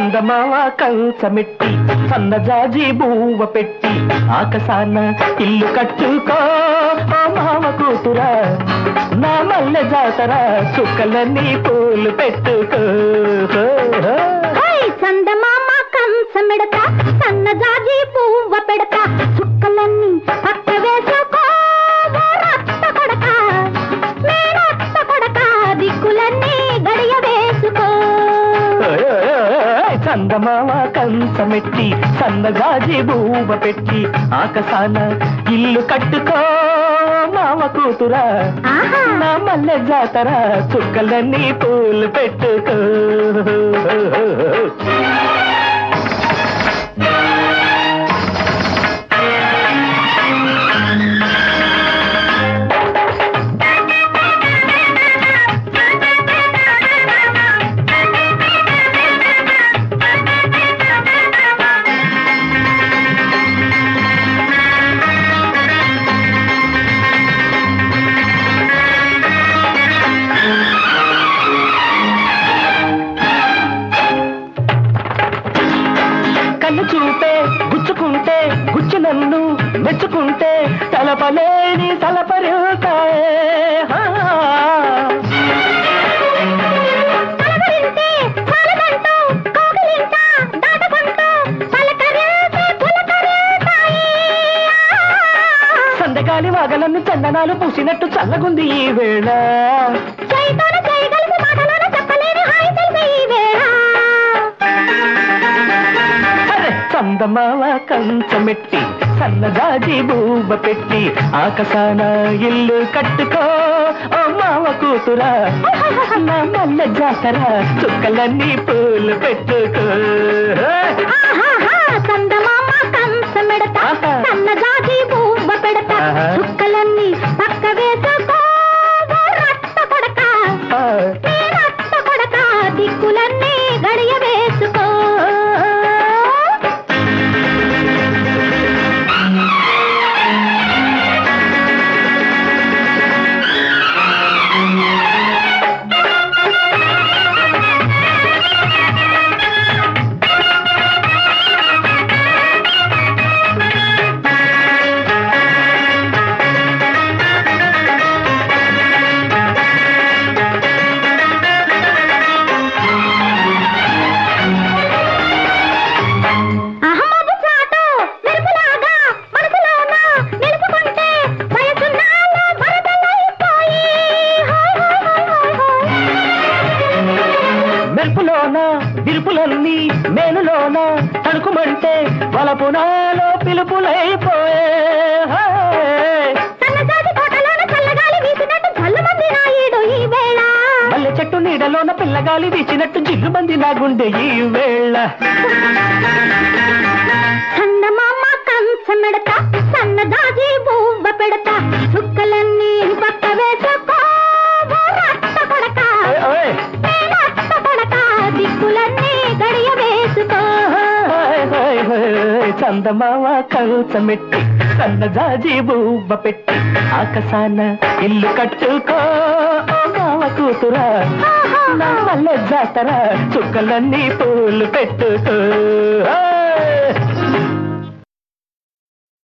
చందమామ కంచమెట్టి సన్నజాజి బూవ పెట్టి ఆకాశాన ఇల్లు కట్టుకో ఓ మామ కూతురా నా మల్లె జాతర చుక్కలన్నీ పూలు పెట్టుకో చందమామ కంచమెడతా సన్నజాజి బూవ పెడతా చుక్కలన్నీ పక్క వేసుకో రక్త కొడక మేరత్త కొడక దిక్కులన్నీ గడియ వేసుకో చందమామ కంచమెట్టి సన్నజాజి బూవ పెట్టి ఆకాశాన ఇల్లు కట్టుకో మామ కూతురా నా మల్లె జాతర చుక్కలన్నీ పూలు పెట్టుకో కన్ను చూపే గుచ్చుకుంటే గుచ్చి నన్ను మెచ్చుకుంటే తలపలేని తలపరుతాయే సందగాలి వాగలన్నీ చందనాలు పూసినట్టు చల్లగుంది ఈ వేళ చందమామ కంచమెట్టి సన్నజాజి బూబ పెట్టి ఆకాశాన ఇల్లు కట్టుకో ఓ మామ కూతురా నా మల్లె జాతర చుక్కలన్నీ పూలు పెట్టుకో చందమామ కంచమెడతా సన్నజాజి బూబ పెడతా చుక్కలన్నీ పక్క వేసుకో రక్త కొడక రక్త కొడక దిక్కులన్నీ గడియ వేసుకో మెరుపులోన విరుపులన్నీ మేలులోన తణుకుమంటే వలపునాలో పిలుపులైపోయే మల్లె చెట్టు నీడలోన పిల్లగాలి వీచినట్టు జిల్లుమంది నా గుండె ఈ వేళ చందమామ కంచమెడతా సన్నజాజి బూవ పెడతా చుక్కలన్నీ పక్క వేసుకో రక్త కొడక రక్త కొడక దిక్కులన్నీ గడియ వేసుకో చందమామ కంచమెట్టి సన్నజాజి బూవ పెట్టి ఆకాశాన ఇల్లు కట్టుకో మామ కూతురా నా మల్లె జాతర చుక్కలన్నీ పూలు పెట్టుకో